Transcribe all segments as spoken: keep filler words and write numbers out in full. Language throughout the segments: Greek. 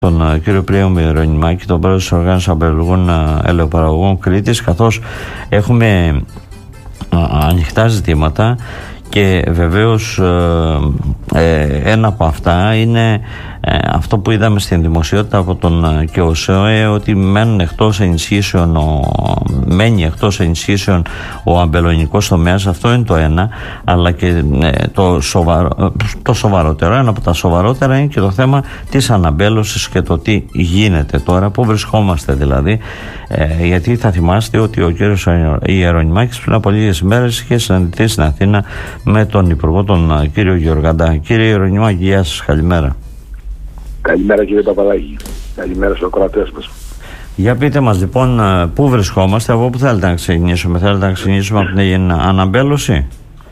τον κύριο Πλέον Ιερονυμάκη, τον πρόεδρο της Οργάνωσης Αμπελουργών Ελαιοπαραγωγών Κρήτης, καθώς έχουμε ανοιχτά ζητήματα και βεβαίως ε, ένα από αυτά είναι ε, αυτό που είδαμε στην δημοσιότητα από τον ΚΕΟΣΕ, ότι μένουν εκτός ενισχύσεων ο, μένει εκτός ενισχύσεων ο αμπελονικός τομέας. Αυτό είναι το ένα, αλλά και ε, το, σοβαρο, το σοβαρότερο, ένα από τα σοβαρότερα είναι και το θέμα της αναμπέλωσης και το τι γίνεται τώρα, πού βρισκόμαστε δηλαδή. Ε, γιατί θα θυμάστε ότι ο κύριος Ιερονυμάκης πριν από λίγες ημέρες είχε συναντηθεί στην Αθήνα με τον Υπουργό, τον κύριο Γεωργαντά. Κύριε Ιερονυμάκη, γεια σας, καλημέρα. Καλημέρα κύριε Παπαδάκη. Καλημέρα στους ακροατές μας. Για πείτε μας λοιπόν πού βρισκόμαστε, από πού θέλετε να ξεκινήσουμε. Θέλετε να ξεκινήσουμε από την αναμπέλωση?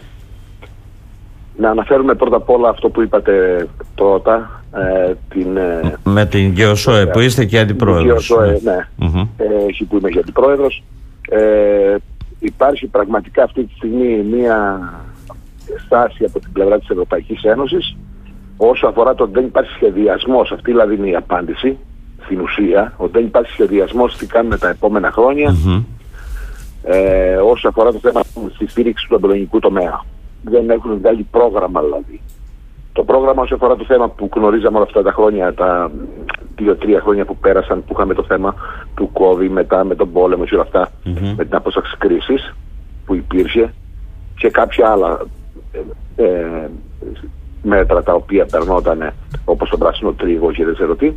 Να αναφέρουμε πρώτα απ' όλα αυτό που είπατε πρώτα. Ε, την, με την ΚΕΟΣΕ που είστε και αντιπρόεδρος. ΚΕΟΣΕ, ναι, mm-hmm. ε, εσύ που είμαι και αντιπρόεδρος. Ε, υπάρχει πραγματικά αυτή τη στιγμή μία στάση από την πλευρά της Ευρωπαϊκής Ένωσης όσο αφορά το ότι δεν υπάρχει σχεδιασμός. Αυτή δηλαδή είναι η απάντηση στην ουσία, ότι δεν υπάρχει σχεδιασμός τι κάνουμε τα επόμενα χρόνια mm-hmm. ε, όσο αφορά το θέμα της στήριξης του αμπελονικού τομέα. Δεν έχουν βγάλει πρόγραμμα δηλαδή. Το πρόγραμμα όσο αφορά το θέμα που γνωρίζαμε όλα αυτά τα χρόνια, τα δύο-τρία χρόνια που πέρασαν, που είχαμε το θέμα του COVID, μετά με τον πόλεμο και όλα αυτά, mm-hmm. με την απόσταξη κρίσης που υπήρχε και κάποια άλλα ε, ε, μέτρα τα οποία περνόταν, όπως το πράσινο τρίγο και δεν ξέρω τι.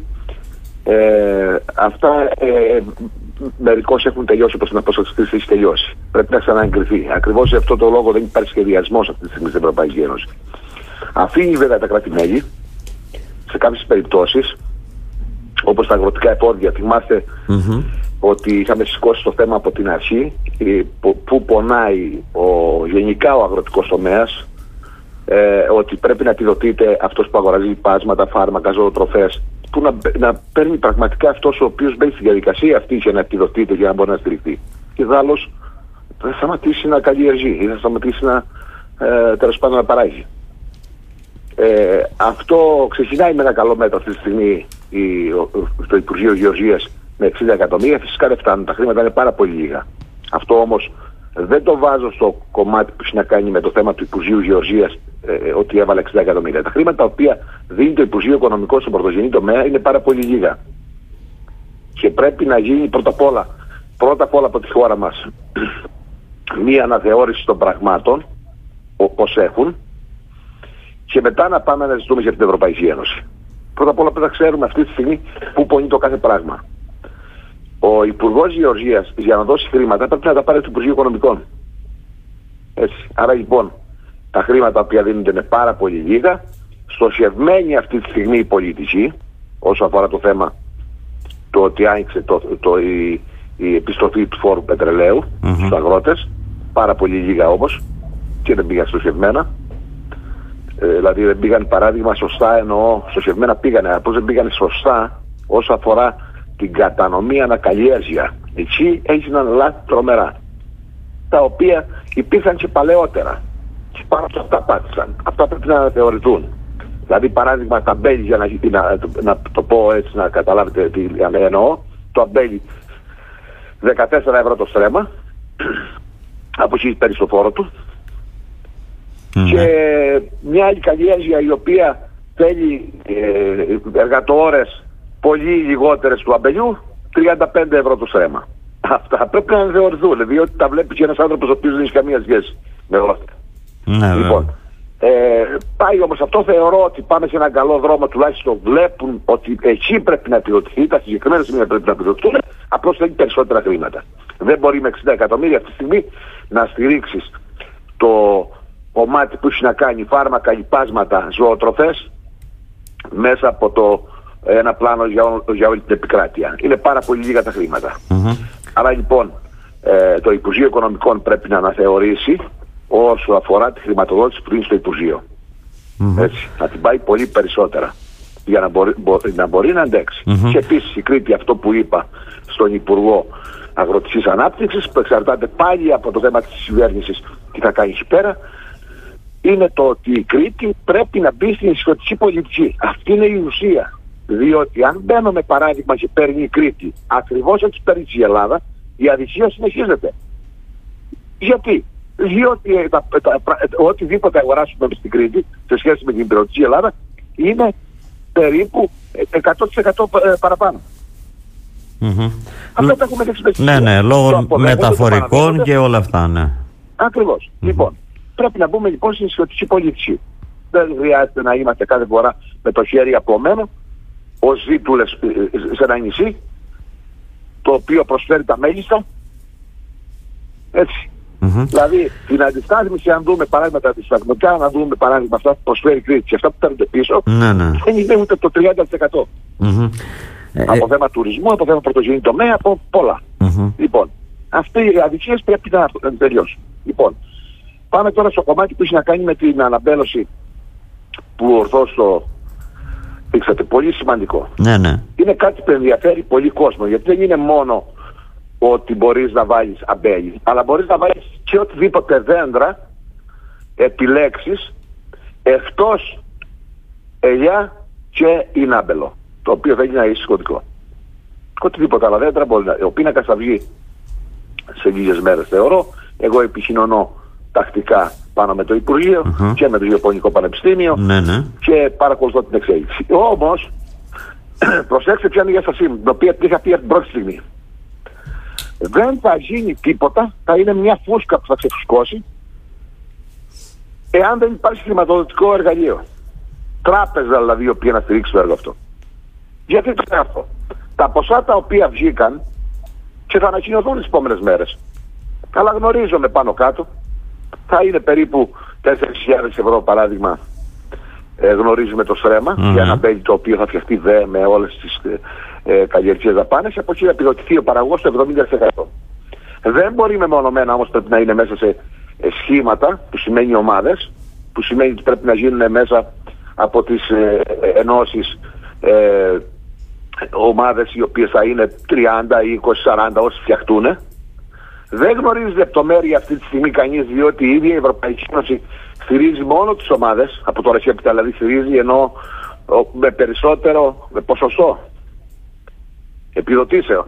Ε, αυτά ε, μερικώς έχουν τελειώσει, όπως την απόσταξη κρίσης έχει τελειώσει. Πρέπει να ξαναεγκριθεί. Ακριβώς για αυτό το λόγο δεν υπάρχει σχεδιασμός αυτή τη στιγμή στην Ευρωπαϊκή Ένωση. Αφήνει βέβαια τα κράτη-μέλη σε κάποιες περιπτώσεις, όπως τα αγροτικά εφόδια. Θυμάστε mm-hmm. ότι είχαμε σηκώσει το θέμα από την αρχή, που πονάει ο, γενικά ο αγροτικός τομέας, ε, ότι πρέπει να επιδοτείται αυτός που αγοράζει λιπάσματα, φάρμακα, ζωοτροφές, που να, να παίρνει πραγματικά αυτός ο οποίος μπαίνει στη διαδικασία αυτή για να επιδοτείται, για να μπορεί να στηριχθεί. Και δάλλως θα σταματήσει να καλλιεργεί ή θα σταματήσει να, ε, τέλος πάντων, να παράγει. Ε, αυτό ξεκινάει με ένα καλό μέτρο αυτή τη στιγμή η, το Υπουργείο Γεωργίας με εξήντα εκατομμύρια. Φυσικά δεν φτάνουν, τα χρήματα είναι πάρα πολύ λίγα. Αυτό όμως δεν το βάζω στο κομμάτι που έχει να κάνει με το θέμα του Υπουργείου Γεωργίας, ε, ότι έβαλε εξήντα εκατομμύρια. Τα χρήματα τα οποία δίνει το Υπουργείο Οικονομικών στον πρωτογενή τομέα είναι πάρα πολύ λίγα. Και πρέπει να γίνει πρώτα απ' όλα, πρώτα απ' όλα από τη χώρα μας μία αναθεώρηση των πραγμάτων όπως έχουν, και μετά να πάμε να ζητούμε για την Ευρωπαϊκή Ένωση. Πρώτα απ' όλα πρέπει να ξέρουμε αυτή τη στιγμή πού πονεί το κάθε πράγμα. Ο Υπουργός Γεωργίας για να δώσει χρήματα πρέπει να τα πάρει του Υπουργείου Οικονομικών. Έτσι. Άρα λοιπόν τα χρήματα που δίνονται είναι πάρα πολύ λίγα, στοχευμένη αυτή τη στιγμή η πολιτική, όσο αφορά το θέμα το ότι άνοιξε το, το, το, η, η επιστροφή του φόρου πετρελαίου mm-hmm. στους αγρότες, πάρα πολύ λίγα όμως και δεν πήγαν στοχευμένα. Δηλαδή δεν πήγαν, παράδειγμα, σωστά, εννοώ στοχευμένα πήγανε, απλώς δεν πήγανε σωστά όσο αφορά την κατανομή ανακαλλιέργεια. Εκεί έγιναν λάθη τρομερά, τα οποία υπήρχαν και παλαιότερα και πάνω από αυτά πάτησαν. Αυτά πρέπει να αναθεωρηθούν. Δηλαδή, παράδειγμα, τα αμπέλη, για να, να, να το πω έτσι να καταλάβετε τι εννοώ, το αμπέλι δεκατέσσερα ευρώ το στρέμμα, από εκεί παίρνει στο φόρο του. Mm-hmm. Και μια άλλη καλλιέργεια η οποία θέλει ε, εργατοώρες πολύ λιγότερες του αμπελιού, τριάντα πέντε ευρώ το στρέμμα. Αυτά πρέπει να αναθεωρηθούν, διότι τα βλέπει και ένας άνθρωπος ο οποίος δεν έχει καμία σχέση με όλα αυτά. Mm-hmm. Λοιπόν, ε, πάει όμως αυτό, θεωρώ ότι πάμε σε έναν καλό δρόμο, τουλάχιστον βλέπουν ότι εκεί πρέπει να επιδοτηθεί, τα συγκεκριμένα σημεία πρέπει να επιδοτηθούν, απλώς θέλει περισσότερα χρήματα. Δεν μπορεί με εξήντα εκατομμύρια αυτή τη στιγμή να στηρίξεις το κομμάτι που έχει να κάνει φάρμακα, λιπάσματα, ζωοτροφές μέσα από το ένα πλάνο για, ό, για όλη την επικράτεια. Είναι πάρα πολύ λίγα τα χρήματα. Mm-hmm. Άρα λοιπόν ε, το Υπουργείο Οικονομικών πρέπει να αναθεωρήσει όσο αφορά τη χρηματοδότηση που δίνει στο Υπουργείο. Mm-hmm. Έτσι, να την πάει πολύ περισσότερα για να μπορεί, μπορεί, να, μπορεί να αντέξει. Mm-hmm. Και επίσης η Κρήτη, αυτό που είπα στον Υπουργό Αγροτικής Ανάπτυξης, που εξαρτάται πάλι από το θέμα της κυβέρνησης τι θα κάνει εκεί πέρα, είναι το ότι η Κρήτη πρέπει να μπει στην νησιωτική πολιτική. Αυτή είναι η ουσία. Διότι αν μπαίνουμε παράδειγμα και παίρνει η Κρήτη, ακριβώς έτσι παίρνει η Ελλάδα, η αδικία συνεχίζεται. Γιατί? Διότι τα, τα, τα, οτιδήποτε αγοράσουμε στην Κρήτη σε σχέση με την υπηρετική Ελλάδα είναι περίπου εκατό τοις εκατό παραπάνω. Mm-hmm. Αυτό το έχουμε δείξει. Ναι, ναι, λόγω μεταφορικών και όλα αυτά, ναι. Ακριβώς. Mm-hmm. Λοιπόν, πρέπει να μπούμε λοιπόν στην νησιωτική πολιτική. Δεν χρειάζεται να είμαστε κάθε φορά με το χέρι απλωμένο ως ζήτουλες σε ένα νησί το οποίο προσφέρει τα μέγιστα. Έτσι. Mm-hmm. Δηλαδή την αντιστάθμιση, αν δούμε παράδειγμα τα αντισταθμικά, να δούμε παράδειγμα αυτά που προσφέρει η Κρήτη και αυτά που παίρνουν πίσω, ναι, ναι. δεν είναι ούτε το τριάντα τοις εκατό. Mm-hmm. Από θέμα τουρισμού, από θέμα πρωτογενή τομέα, από πολλά. Mm-hmm. Λοιπόν, αυτοί οι αδικίες πρέπει να τελειώσουν. Λοιπόν, πάμε τώρα στο κομμάτι που έχει να κάνει με την αναμπέλωση που ορθώς το δείξατε. Πολύ σημαντικό. Ναι, ναι. Είναι κάτι που ενδιαφέρει πολύ κόσμο, γιατί δεν είναι μόνο ότι μπορείς να βάλεις αμπέλι, αλλά μπορείς να βάλεις και οτιδήποτε δέντρα επιλέξεις εκτός ελιά και ινάμπελο, το οποίο δεν είναι αισθητικό. Οτιδήποτε άλλα δέντρα μπορεί να... Ο πίνακας θα βγει σε λίγες μέρες, θεωρώ. Εγώ επικοινωνώ τακτικά πάνω με το Υπουργείο uh-huh. και με το Γεωπονικό Πανεπιστήμιο ναι, ναι. και παρακολουθώ την εξέλιξη. Όμως, προσέξτε ποια είναι η διάστασή μου, την οποία είχα πει από την πρώτη στιγμή. Δεν θα γίνει τίποτα, θα είναι μια φούσκα που θα ξεφουσκώσει εάν δεν υπάρχει χρηματοδοτικό εργαλείο. Τράπεζα δηλαδή η οποία να στηρίξει το έργο αυτό. Γιατί το λέω αυτό? Τα ποσά τα οποία βγήκαν και θα ανακοινωθούν τις επόμενες μέρες, αλλά γνωρίζομαι πάνω κάτω, θα είναι περίπου τέσσερις χιλιάδες ευρώ παράδειγμα. Ε, γνωρίζουμε το στρέμμα mm-hmm. για ένα μπέλι το οποίο θα φτιαχτεί δε με όλες τις ε, ε, καλλιεργικές δαπάνες, από εκεί να επιδοτηθεί ο παραγωγός στο εβδομήντα τοις εκατό. Δεν μπορεί μεμονωμένα όμως, πρέπει να είναι μέσα σε ε, σχήματα που σημαίνει ομάδες, που σημαίνει ότι πρέπει να γίνουν μέσα από τις ε, ε, ενώσεις ε, ομάδες οι οποίες θα είναι τριάντα, είκοσι, σαράντα όσοι φτιαχτούν. Δεν γνωρίζει λεπτομέρεια αυτή τη στιγμή κανείς, διότι η ίδια η Ευρωπαϊκή Ένωση στηρίζει μόνο τις ομάδες, από τώρα και έπειτα δηλαδή στηρίζει, ενώ με περισσότερο με ποσοστό επιδοτήσεων.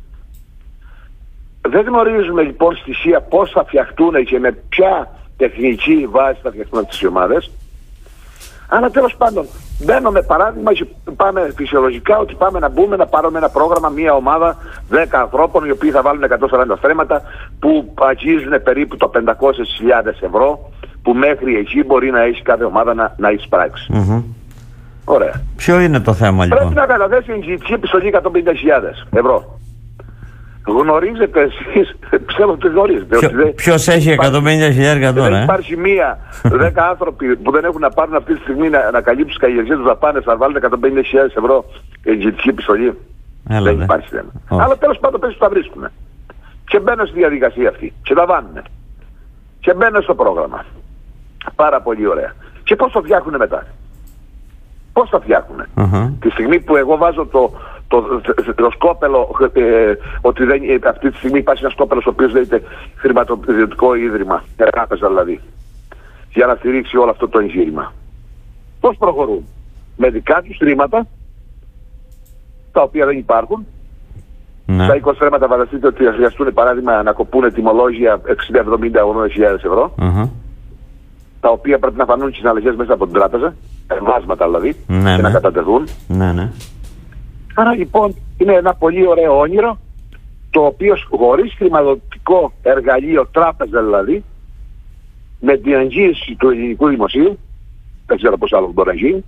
Δεν γνωρίζουμε λοιπόν στοιχεία πώς θα φτιαχτούν και με ποια τεχνική βάση θα φτιαχτούν αυτές οι ομάδες. Αλλά τέλος πάντων, μπαίνουμε παράδειγμα και πάμε φυσιολογικά ότι πάμε να μπούμε να πάρουμε ένα πρόγραμμα, μια ομάδα δέκα ανθρώπων οι οποίοι θα βάλουν εκατόν σαράντα στρέμματα που αγγίζουν περίπου το πεντακόσιες χιλιάδες ευρώ, που μέχρι εκεί μπορεί να έχει κάθε ομάδα να, να εισπράξει. Mm-hmm. Ωραία. Ποιο είναι το θέμα λοιπόν? Πρέπει να καταθέσει εγγυητική επιστολή εκατόν πενήντα χιλιάδες ευρώ. Γνωρίζετε εσείς, ξέρω ότι γνωρίζετε. Ποιο, ότι ποιος έχει εκατόν πενήντα χιλιάδες τώρα? Δεν υπάρχει μία, δέκα άνθρωποι που δεν έχουν να πάρουν αυτή τη στιγμή να, να καλύψουν τις καλλιεργίες τους δαπάνες, να βάλουν εκατόν πενήντα χιλιάδες ευρώ εγγυητική επιστολή. Έλα, δεν δε. υπάρχει θέμα. Oh. Αλλά τέλος πάντων πες τα βρίσκουν. Και μπαίνουν στη διαδικασία αυτή. Και τα βάνουνε. Και μπαίνουν στο πρόγραμμα. Πάρα πολύ ωραία. Και πώς το φτιάχνουν μετά? Πώς το φτιάχνουν? Uh-huh. Τη στιγμή που εγώ βάζω το, το, το, το σκόπελο, ε, ότι δεν, ε, αυτή τη στιγμή υπάρχει ένα σκόπελο ο οποίος λέγεται χρηματοδοτικό ίδρυμα, τράπεζα δηλαδή, για να στηρίξει όλο αυτό το εγχείρημα. Πώς προχωρούν? Με δικά τους χρήματα, τα οποία δεν υπάρχουν. Ναι. Τα είκοσι χρήματα φανταστείτε ότι θα χρειαστούν παράδειγμα να κοπούν τιμολόγια εξήντα, εβδομήντα, ογδόντα χιλιάδες ευρώ. Uh-huh. Τα οποία πρέπει να φανούν συναλλαγές μέσα από την τράπεζα, εμβάσματα δηλαδή, ναι, και ναι. να κατατεθούν. Ναι, ναι. Άρα λοιπόν είναι ένα πολύ ωραίο όνειρο, το οποίο χωρίς χρηματοδοτικό εργαλείο, τράπεζα δηλαδή, με την εγγύηση του ελληνικού δημοσίου, δεν ξέρω πώς άλλο μπορεί να γίνει,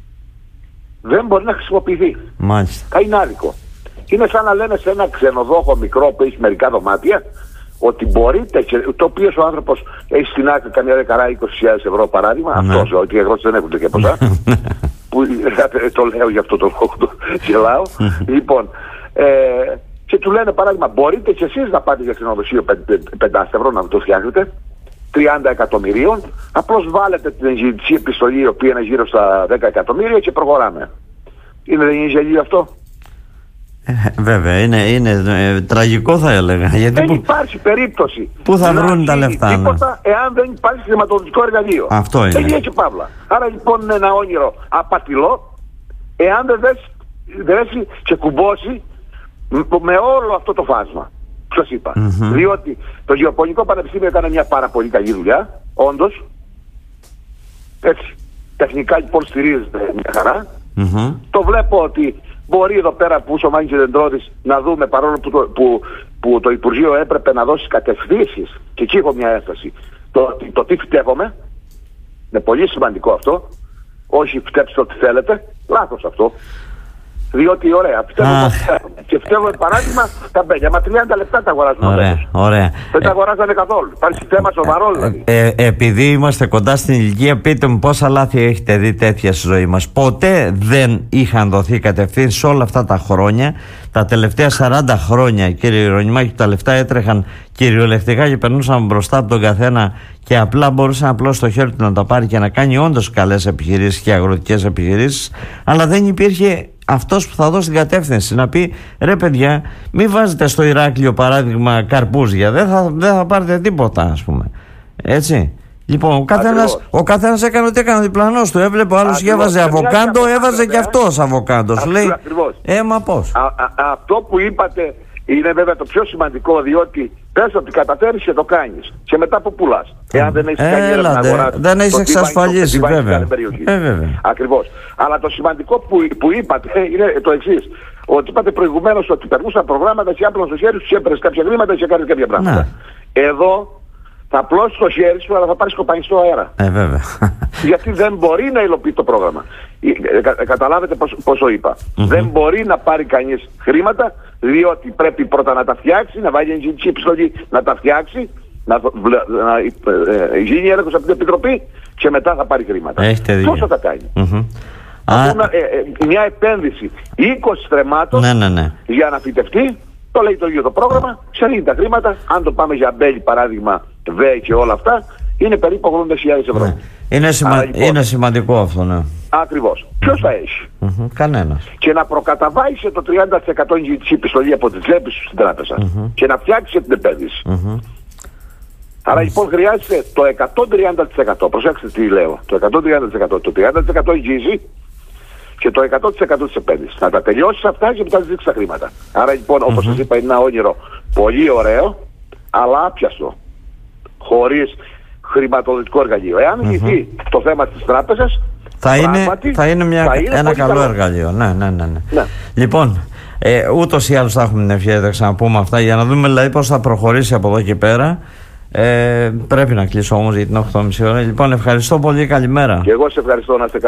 δεν μπορεί να χρησιμοποιηθεί. Μάλιστα. Θα είναι άδικο. Είναι σαν να λένε σε ένα ξενοδόχο μικρό που έχει μερικά δωμάτια, ότι μπορείτε, το οποίο ο άνθρωπος έχει στην άκρη καμιά δεκαρά είκοσι χιλιάδες ευρώ παράδειγμα, ναι. αυτός, ότι οι αγρότες δεν έχουν τέτοια ποσά, που το λέω γι' αυτό το λόγο, το γελάω. Λοιπόν, ε, και του λένε παράδειγμα, μπορείτε και εσείς να πάτε για ξενοδοχείο πεντάστε ευρώ να το φτιάχνετε, τριάντα εκατομμυρίων, απλώς βάλετε την εγγυητική επιστολή η οποία είναι γύρω στα δέκα εκατομμύρια και προχωράμε. Είναι, δεν είναι γελίο αυτό? Ε, βέβαια, είναι, είναι ε, τραγικό θα έλεγα. Γιατί δεν που... υπάρχει περίπτωση. Πού θα βρουν τα λεφτά? Τίποτα ναι. εάν δεν υπάρχει χρηματοδοτικό εργαλείο. Αυτό είναι. Δεν έχει παύλα. Άρα λοιπόν είναι ένα όνειρο απατηλό, εάν δεν δες δρέσει και κουμπώσει με όλο αυτό το φάσμα. Σας είπα. Mm-hmm. Διότι το Γεωπονικό Πανεπιστήμιο έκανε μια πάρα πολύ καλή δουλειά, όντως. Έτσι. Τεχνικά λοιπόν στηρίζεται μια χαρά. Mm-hmm. Το βλέπω ότι μπορεί εδώ πέρα που ο Μάνης Δεντρόδης να δούμε, παρόλο που το, που, που το Υπουργείο έπρεπε να δώσει κατευθύνσεις, και εκεί έχω μια ένσταση, το, το τι φταίχομαι. Είναι πολύ σημαντικό αυτό. Όχι φταίψτε ό,τι θέλετε. Λάθος αυτό. Διότι ωραία, φταίχομαι, και φταίχομαι παράδειγμα τα μπέλια. Μα τριάντα λεπτά τα αγοράζουμε. Ωραία, ωραία. Δεν τα αγοράζανε καθόλου. Υπάρχει θέμα σοβαρό δηλαδή. Ε, ε, επειδή είμαστε κοντά στην ηλικία, πείτε μου πόσα λάθη έχετε δει τέτοια στη ζωή μας. Ποτέ δεν είχαν δοθεί κατευθύνσεις όλα αυτά τα χρόνια. Τα τελευταία σαράντα χρόνια, κύριε Ιερονυμάκη, τα λεφτά έτρεχαν κυριολεκτικά και περνούσαν μπροστά από τον καθένα και απλά μπορούσε απλώ στο χέρι του να τα πάρει και να κάνει όντως καλές επιχειρήσεις και αγροτικές επιχειρήσεις. Αλλά δεν υπήρχε αυτός που θα δώσει την κατεύθυνση να πει ρε παιδιά, μην βάζετε στο Ηράκλειο παράδειγμα καρπούζια, δεν θα, δεν θα πάρετε τίποτα, ας πούμε. Έτσι. Λοιπόν, ο καθένας, ο καθένας έκανε ό,τι έκανε ο διπλανός του. Έβλεπε ο άλλος και έβαζε αβοκάντο, έβαζε και αυτός αβοκάντο. Σου λέει, ε, μα πώς. Α, α, αυτό που είπατε είναι βέβαια το πιο σημαντικό, διότι πες ότι καταφέρεις και το κάνεις. Και μετά που πουλάς. Εάν δεν έχεις κάνει έρευνα να αγοράσεις, δεν έχεις εξασφαλίσει, βέβαια. Ε, βέβαια. Ακριβώς. Αλλά το σημαντικό που, που είπατε είναι το εξής. Ότι είπατε προηγουμένως ότι περνούσαν προγράμματα και άπλωσαν στο χέρι σου, έπαιρνες κάποια χρήματα και κάνεις κάποια πράγματα. Να. Εδώ θα απλώσεις το χέρι σου, αλλά θα πάρεις κοπανιστό αέρα. Ε, βέβαια. Γιατί δεν μπορεί να υλοποιεί το πρόγραμμα. Ε, κα, καταλάβετε πώς, πώς το είπα. Mm-hmm. Δεν μπορεί να πάρει κανείς χρήματα, διότι πρέπει πρώτα να τα φτιάξει, να βάλει εγγυητική επιστολή, να τα φτιάξει, να, να ε, γίνει έλεγχος από την Επιτροπή και μετά θα πάρει χρήματα. Πώς θα τα κάνει. Mm-hmm. Α... Μια, ε, ε, μια επένδυση είκοσι στρεμμάτων ναι, ναι, ναι. για να φυτευτεί, το λέει το ίδιο το πρόγραμμα, ξερίνει τα χρήματα. Αν το πάμε για μπέλη παράδειγμα, ΒΕ και όλα αυτά, είναι περίπου ογδόντα χιλιάδες ευρώ. Ναι. Είναι, σημα... λοιπόν, είναι σημαντικό αυτό, ναι. Ακριβώς. Mm-hmm. Ποιος θα έχει. Mm-hmm. Κανένας. Και να προκαταβάλεις το τριάντα τοις εκατό της επιστολή από τη τσέπη σου στην τράπεζα. Mm-hmm. Και να φτιάξεις την επένδυση. Mm-hmm. Άρα λοιπόν χρειάζεται το εκατόν τριάντα τοις εκατό. Προσέξτε τι λέω. Το εκατόν τριάντα τοις εκατό. Το τριάντα τοις εκατό εγγύηση και το εκατό τοις εκατό της επένδυσης. Να τα τελειώσεις αυτά και μετά δείξεις τα χρήματα. Άρα λοιπόν, όπως mm-hmm. σας είπα, είναι ένα όνειρο πολύ ωραίο, αλλά άπιαστο. Χωρίς χρηματοδοτικό εργαλείο. Εάν mm-hmm. λυθεί το θέμα της τράπεζας, θα είναι, θα είναι, μια, θα είναι ένα καλό, καλό εργαλείο. Ναι, ναι, ναι, ναι. ναι. Λοιπόν, ε, ούτως ή άλλως θα έχουμε την ευκαιρία να ξαναπούμε αυτά για να δούμε δηλαδή πώς θα προχωρήσει από εδώ και πέρα. Ε, πρέπει να κλείσω όμως γιατί είναι οκτώ και μισή ώρα. Λοιπόν, ευχαριστώ πολύ. Καλημέρα. Και εγώ σε ευχαριστώ, να είστε καλά.